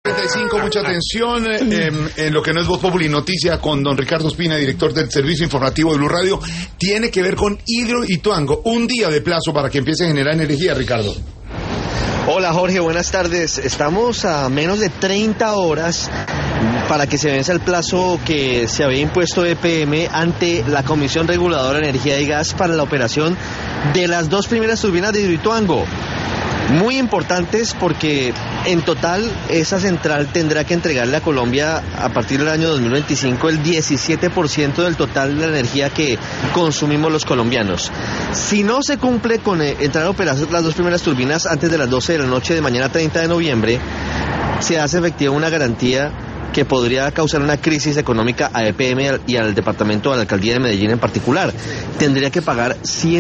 35, mucha atención en lo que no es Voz Populi Noticia con don Ricardo Ospina, director del Servicio Informativo de Blue Radio. Tiene que ver con Hidroituango. Un día de plazo para que empiece a generar energía, Ricardo. Hola Jorge, buenas tardes. Estamos a menos de 30 horas para que se venza el plazo que se había impuesto EPM ante la Comisión Reguladora de Energía y Gas para la operación de las dos primeras turbinas de Hidroituango. Muy importantes porque en total esa central tendrá que entregarle a Colombia a partir del año 2025 el 17% del total de la energía que consumimos los colombianos. Si no se cumple con entrar a operar las dos primeras turbinas antes de las 12 de la noche de mañana 30 de noviembre, se hace efectiva una garantía que podría causar una crisis económica a EPM y al departamento, a la alcaldía de Medellín en particular. Tendría que pagar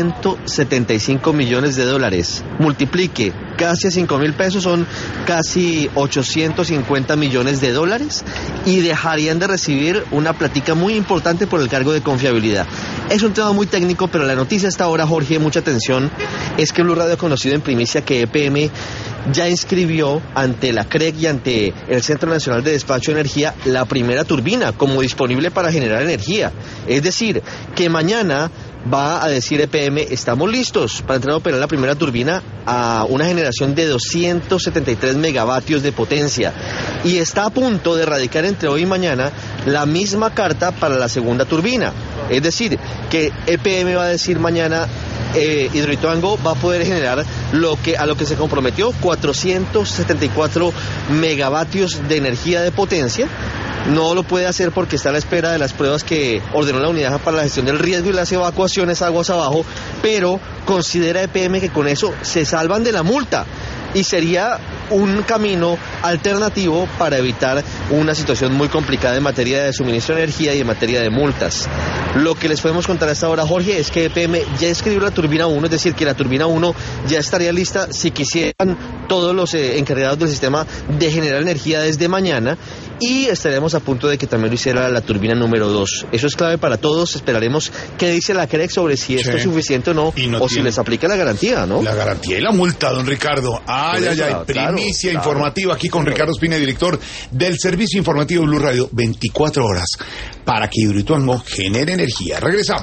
175 millones de dólares. Multiplique casi a 5.000 pesos, son casi 850 millones de dólares y dejarían de recibir una platica muy importante por el cargo de confiabilidad. Es un tema muy técnico, pero la noticia hasta ahora, Jorge, mucha atención, es que Blue Radio ha conocido en primicia que EPM ya inscribió ante la CREC y ante el Centro Nacional de Despacho de Energía la primera turbina como disponible para generar energía. Es decir, que mañana va a decir EPM, estamos listos para entrar a operar la primera turbina a una generación de 273 megavatios de potencia y está a punto de radicar entre hoy y mañana la misma carta para la segunda turbina. Es decir, que EPM va a decir mañana, Hidroituango va a poder generar a lo que se comprometió, 474 megavatios de energía de potencia. No lo puede hacer porque está a la espera de las pruebas que ordenó la Unidad para la Gestión del Riesgo y las evacuaciones aguas abajo, pero considera EPM que con eso se salvan de la multa y sería un camino alternativo para evitar una situación muy complicada en materia de suministro de energía y en materia de multas. Lo que les podemos contar a esta hora, Jorge, es que EPM ya escribió la turbina 1, es decir, que la turbina 1 ya estaría lista si quisieran todos los encargados del sistema de generar energía desde mañana, y estaremos a punto de que también lo hiciera la turbina número 2. Eso es clave para todos. Esperaremos qué dice la CREC sobre si esto es suficiente o no, si les aplica la garantía, ¿no? La garantía y la multa, don Ricardo. Primicia informativa aquí con Ricardo Ospina, director del Servicio Informativo Blue Radio. 24 horas para que Hidroituango genere energía. Regresamos.